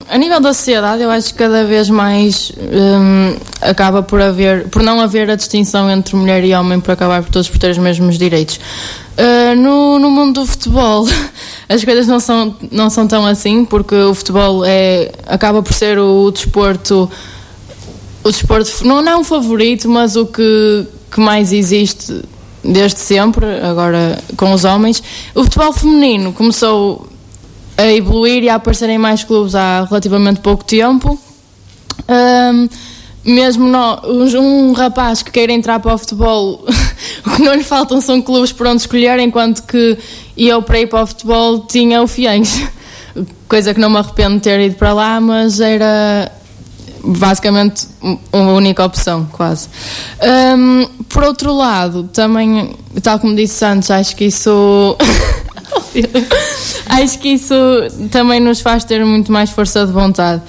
A nível da sociedade, eu acho que cada vez mais acaba por não haver a distinção entre mulher e homem, por acabar por todos por ter os mesmos direitos. No mundo do futebol, as coisas não são tão assim, porque o futebol acaba por ser o desporto não é um favorito, mas o que mais existe desde sempre, agora com os homens. O futebol feminino começou a evoluir e a aparecer em mais clubes há relativamente pouco tempo. Mesmo um rapaz que queira entrar para o futebol, o que não lhe faltam são clubes por onde escolher, enquanto que eu, para ir para o futebol, tinha o Fiães, coisa que não me arrependo de ter ido para lá, mas era basicamente a única opção, quase. Por outro lado, também, tal como disse antes, acho que isso também nos faz ter muito mais força de vontade.